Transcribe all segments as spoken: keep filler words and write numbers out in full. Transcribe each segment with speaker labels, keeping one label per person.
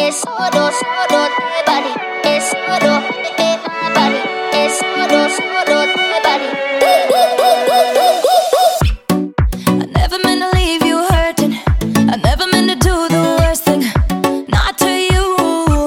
Speaker 1: es solo, solo de body, es solo de body, es solo, solo de body.
Speaker 2: I never meant to leave you hurting. I never meant to do the worst thing, not to you.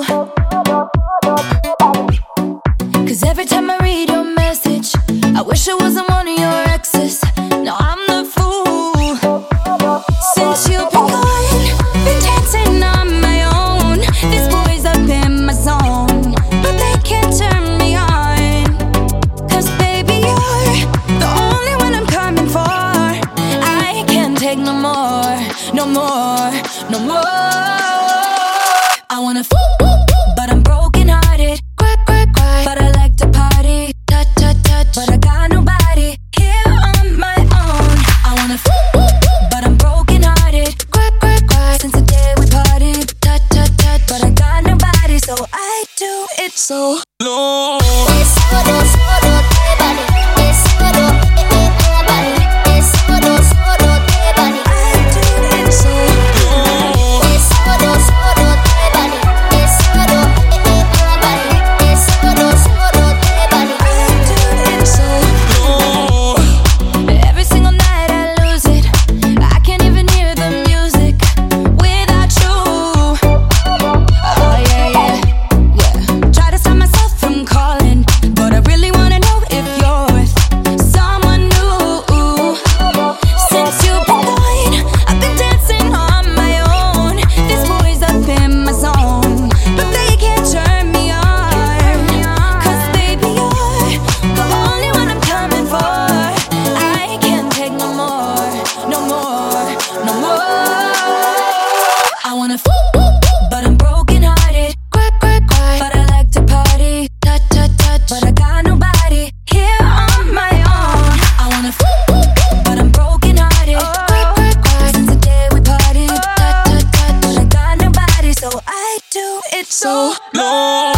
Speaker 2: Cause every time I read your message, I wish it wasn't one of your exes. No, I'm the fool. Since you've been gone, been dancing on my own. These boys up in my zone, but they can't turn me on. Cause baby, you're the only one I'm coming for. I can't take no more, no more, no more. I wanna f, but I'm broken hearted. Cry, cry, cry, but I like to party. Touch, touch, touch, but I got nobody here on my own. I wanna f, but I'm broken hearted. Cry, cry, cry, since the day we parted. Touch, touch, touch, but I got nobody, so I do it so low.
Speaker 1: Es solo, solo de body, es solo de body, es solo, solo de body.
Speaker 2: I do it so low.
Speaker 1: Es solo, solo de body, es solo de body, es solo, solo de body.
Speaker 2: I do it so low. Every single night I lose it. I can't even hear the music without you. Oh yeah, yeah, yeah. Try to stop myself from calling, but I really wanna know if you're with someone new. Since you've been gone, I've been dancing on my own. These boys up in my zone, but they can't turn me on. Cause baby, you're the only one I'm coming for. I can't take no more, no more, no more. I wanna f, but I'm broken hearted. Cry, cry, cry, but I like to party. Touch, touch, touch, but I got nobody here on my own. I wanna f, but I'm broken hearted. Cry, cry, cry, since the day we parted. Touch, touch, touch, but I got nobody, so I do it so low.